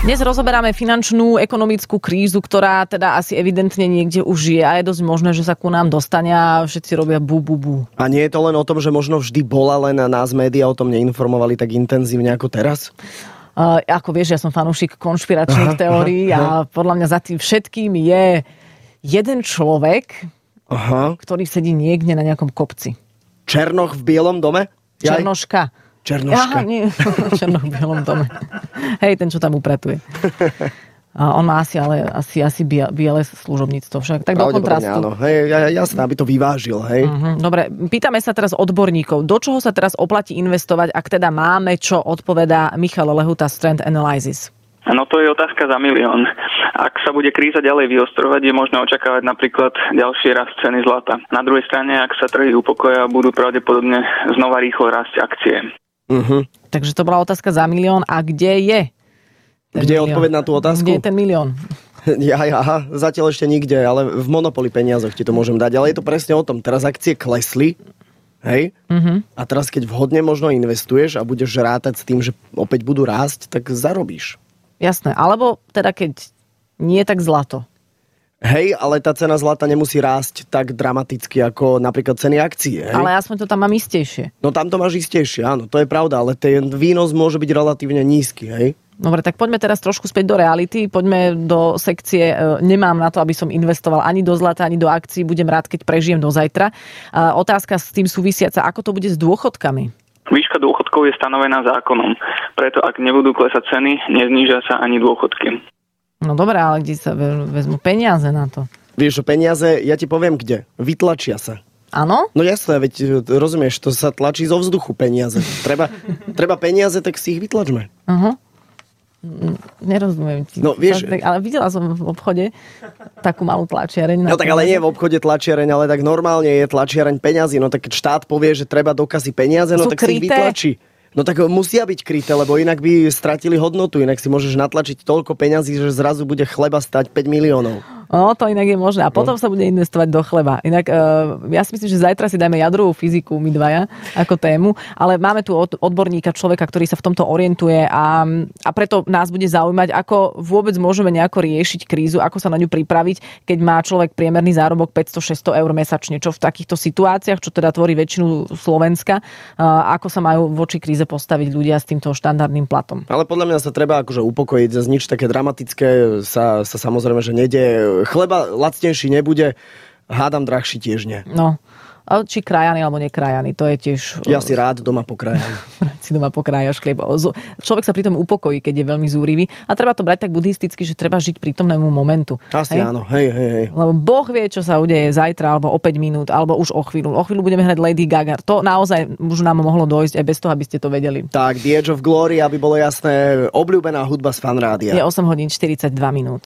Dnes rozoberáme finančnú, ekonomickú krízu, ktorá teda asi evidentne niekde už je a je dosť možné, že sa ku nám dostane a všetci robia bu. A nie je to len o tom, že možno vždy bola, len nás médiá o tom neinformovali tak intenzívne ako teraz? Ako vieš, ja som fanúšik konšpiračných teórií a podľa mňa za tým všetkým je jeden človek, ktorý sedí niekde na nejakom kopci. Černoch v Bielom dome? Černoška. Aha, nie. Černoch v Bielom dome. Hej, ten, čo tam upratuje. A on má asi biele služobníctvo však. Tak do kontrastu. Áno. Hej, jasné, aby to vyvážil. Hej. Dobre, pýtame sa teraz odborníkov. Do čoho sa teraz oplatí investovať, ak teda máme, čo odpovedá Michal Lehuta z Trend Analysis? No to je otázka za milión. Ak sa bude kríza ďalej vyostrovať, je možné očakávať napríklad ďalší rast ceny zlata. Na druhej strane, ak sa trhy upokoja, budú pravdepodobne znova rýchlo rásť akcie. Takže to bola otázka za milión. A kde je? Kde je odpoveď na tú otázku? Kde je ten milión? Aha, zatiaľ ešte nikde, ale v Monopoly peniazoch ti to môžem dať. Ale je to presne o tom. Teraz akcie klesli, hej? A teraz keď vhodne možno investuješ a budeš rátať s tým, že opäť budú rásť, tak zarobíš. Jasné, alebo teda keď nie, tak zlato. Hej, ale tá cena zlata nemusí rásť tak dramaticky ako napríklad ceny akcií. Hej? Ale aspoň to tam mám istejšie. No tam to máš istejšie, áno, to je pravda, ale ten výnos môže byť relatívne nízky, hej? Dobre, tak poďme teraz trošku späť do reality. Poďme do sekcie nemám na to, aby som investoval ani do zlata, ani do akcií. Budem rád, keď prežijem do zajtra. Otázka s tým súvisiaca, ako to bude s dôchodkami? Výška dôchodkov je stanovená zákonom. Preto ak nebudú klesať ceny, neznížia sa ani dôchodky. No dobré, ale kde sa vezmú peniaze na to? Vieš, peniaze, ja ti poviem kde. Vytlačia sa. Áno? No jasné, veď rozumieš, to sa tlačí zo vzduchu peniaze. Treba peniaze, tak si ich vytlačme. Nerozumiem ti. No, vieš, ale videla som v obchode takú malú tlačiareň. No tak ale nie v obchode tlačiareň, ale tak normálne je tlačiareň peňazí. No tak keď štát povie, že treba do kasy peniaze, no tak si ich vytlačí. No tak musia byť kryté, lebo inak by stratili hodnotu. Inak si môžeš natlačiť toľko peňazí, že zrazu bude chleba stať 5 miliónov. No, to inak je možné. A potom sa bude investovať do chleba. Inak ja si myslím, že zajtra si dajme jadrovú fyziku my dvaja ako tému, ale máme tu odborníka, človeka, ktorý sa v tomto orientuje a preto nás bude zaujímať, ako vôbec môžeme nejako riešiť krízu, ako sa na ňu pripraviť, keď má človek priemerný zárobok 500-600 eur mesačne. Čo v takýchto situáciách, čo teda tvorí väčšinu Slovenska, ako sa majú voči kríze postaviť ľudia s týmto štandardným platom. Ale podľa mňa sa treba akože upokojiť, za nič také dramatické sa samozrejme, že nedeje. Chleba lacnejší nebude, hádam drahší tiež nie. No, či krajaný alebo nekrajaný, to je tiež... Ja si rád doma pokrájam. Si doma pokrájaš chlieb. Človek sa pritom upokojí, keď je veľmi zúrivý. A treba to brať tak buddhisticky, že treba žiť prítomnému momentu. Asi áno, hej. Lebo Boh vie, čo sa udeje zajtra, alebo o 5 minút, alebo už o chvíľu. O chvíľu budeme hrať Lady Gaga. To naozaj už nám mohlo dojsť aj bez toho, aby ste to vedeli. Tak, The Edge of Glory, aby bolo jasné, obľúbená hudba z Fanrádia. Je 8 hodín 42 minút.